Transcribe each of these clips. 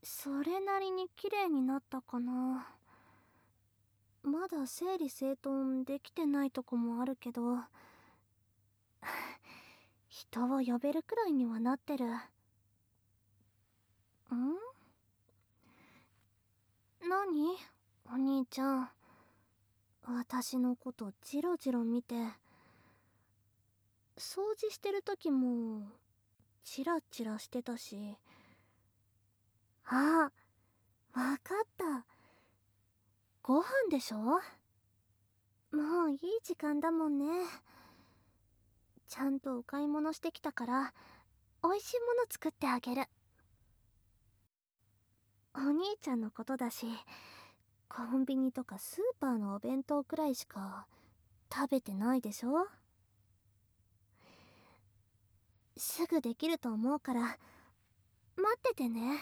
それなりに綺麗になったかな。まだ整理整頓できてないとこもあるけど、人を呼べるくらいにはなってる。何？お兄ちゃん。私のことジロジロ見て。掃除してる時もチラチラしてたし。あ、わかった。ご飯でしょ？もういい時間だもんね。ちゃんとお買い物してきたから美味しいもの作ってあげる。お兄ちゃんのことだし、コンビニとかスーパーのお弁当くらいしか食べてないでしょ？すぐできると思うから待っててね。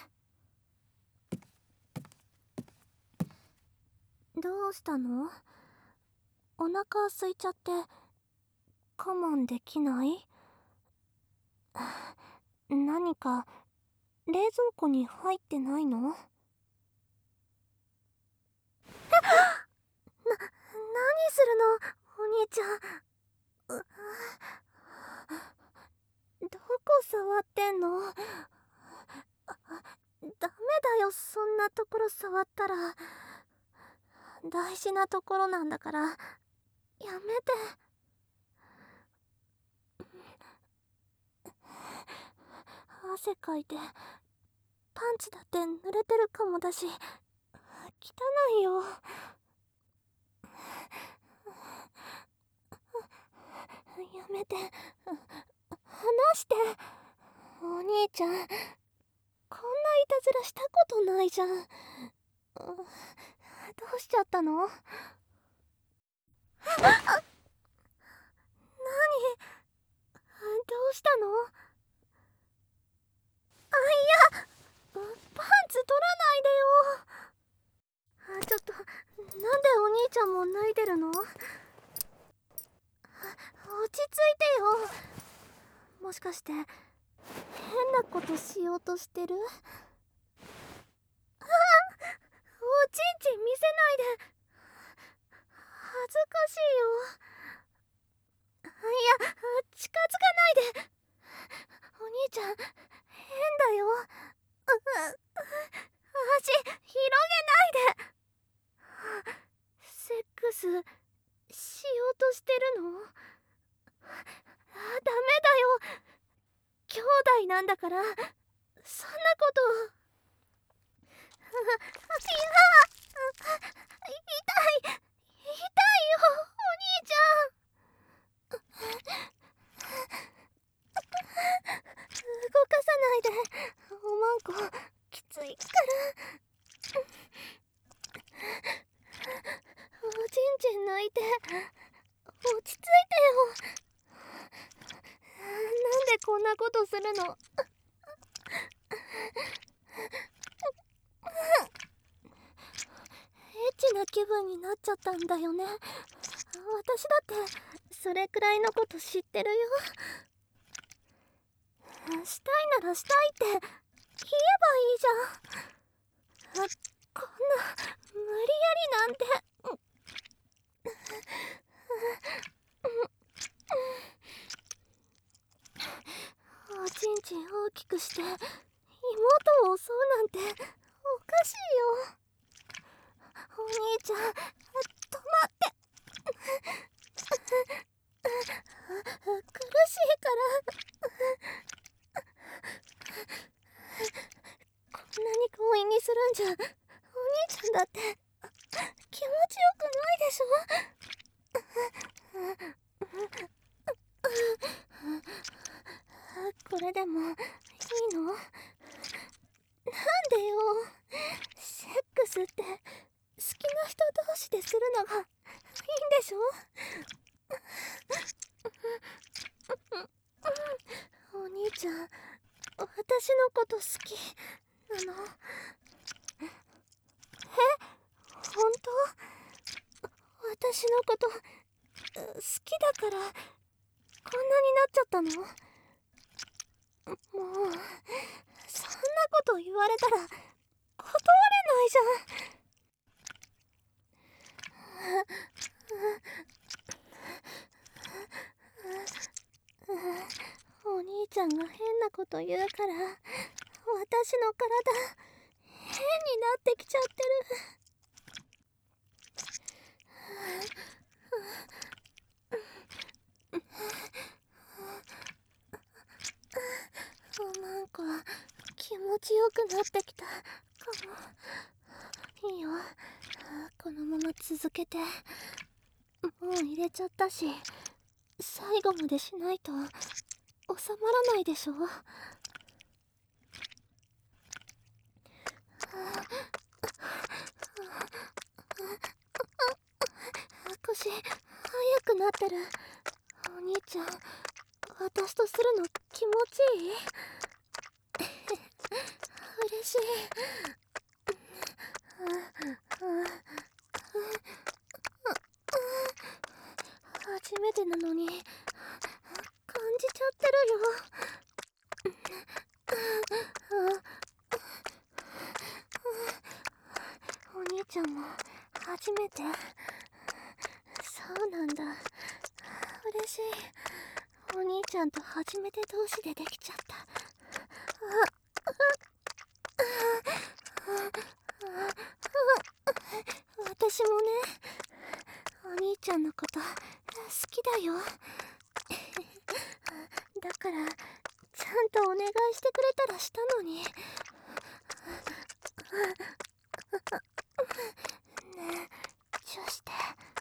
どうしたの？お腹空いちゃって我慢できない？何か冷蔵庫に入ってないの？何するのお兄ちゃん。どこ触ってんの？ダメだよ、そんなところ触ったら。大事なところなんだからやめて。汗かいてパンツだって濡れてるかもだし汚いよ。やめて、離して。お兄ちゃん、こんないたずらしたことないじゃん。どうしちゃったの？何？どうしたの？いや、パンツ取らないでよ。ちょっと、なんでお兄ちゃんも脱いでるの？落ち着いてよ。もしかして変なことしようとしてる？おちんちん見せないで。恥ずかしいよ。いや、近づかないで。お兄ちゃん変だよ。足広げないで。セックスしようとしてるの？ダメだよ。兄弟なんだから、そんなこと。痛いよ、お兄ちゃん。動かさないで、おまんこきついから。おちんちん抜いて落ち着いてよ。なんでこんなことするの？エッチな気分になっちゃったんだよね。私だってそれくらいのこと知ってるよ。したいならしたいって言えばいいじゃん。こんな無理やりなんて。おちんちん大きくして妹を襲うなんておかしいよ。お兄ちゃん、止まって。苦しいから。こんなに強引にするんじゃお兄ちゃんだって気持ちよくないでしょ。これでもいいの？なんでよ。セックスって好きな人同士でするのがいいんでしょ？お兄ちゃん、私のこと好きなの？本当？私のこと好きだからこんなになっちゃったの？もうそんなこと言われたらじゃん。お兄ちゃんが変なこと言うから私の体変になってきちゃってる。なんか気持ちよくなってきたかも。いいよ、このまま続けて。もう入れちゃったし最後までしないと収まらないでしょ。腰速くなってる。お兄ちゃん、私とするの気持ちいい？嬉しい。初めてなのに感じちゃってるよ。お兄ちゃんも初めて？そうなんだ、嬉しい。お兄ちゃんと初めて同士でできちゃった。私もね、お兄ちゃんのこと好きだよ。だからちゃんとお願いしてくれたらしたのに。ねえ、チューして。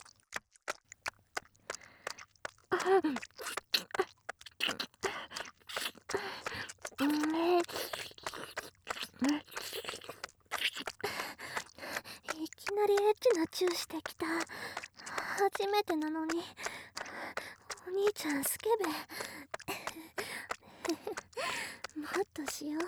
いきなりエッチなチューしてきた。初めてなのに。お兄ちゃんスケベ。もっとしよう。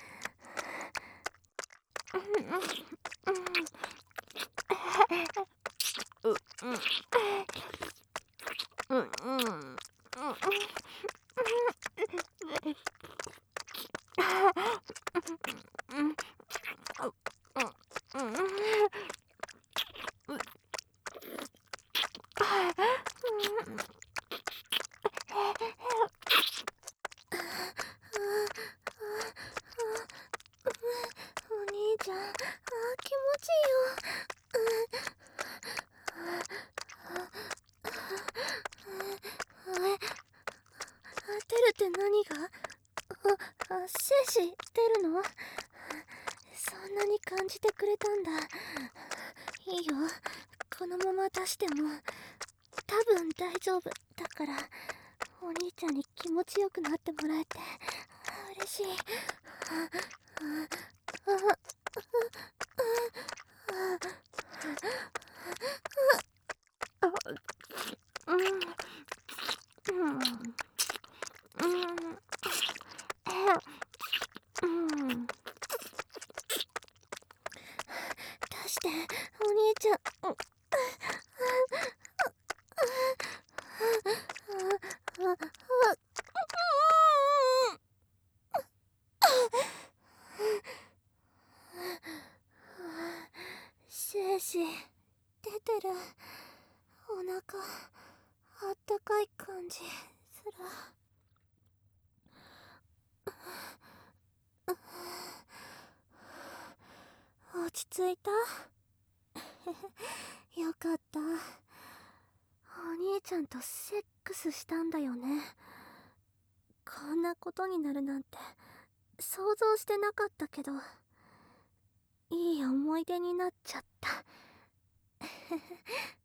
お兄ちゃん、気持ちいいよ。出るって何が？精子出るの？そんなに感じてくれたんだ。いいよ、このまま出しても多分大丈夫だから。お兄ちゃんに気持ちよくなってもらえて嬉しい。出して、お兄ちゃん。精子出てる。お腹あったかい感じする。落ち着いた？よかった。お兄ちゃんとセックスしたんだよね。こんなことになるなんて想像してなかったけど、いい思い出になっちゃった。